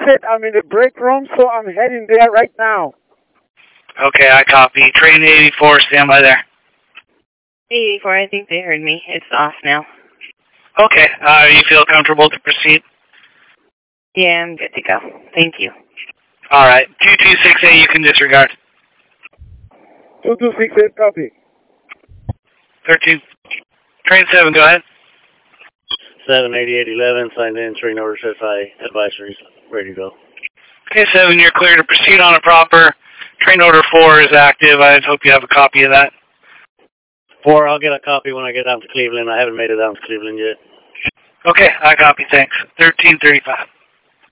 it. I'm in the break room, so I'm heading there right now. Okay, I copy. Train 84, stand by there. 84, I think they heard me. It's off now. Okay, you feel comfortable to proceed? Yeah, I'm good to go. Thank you. All right, 2268, you can disregard. 2268, copy. 13. Train 7, go ahead. 78811, signed in, train order certified, advisories, ready to go. Okay, 7, you're clear to proceed on a proper. Train order 4 is active. I hope you have a copy of that. 4, I'll get a copy when I get down to Cleveland. I haven't made it down to Cleveland yet. Okay, I copy, thanks. 1335.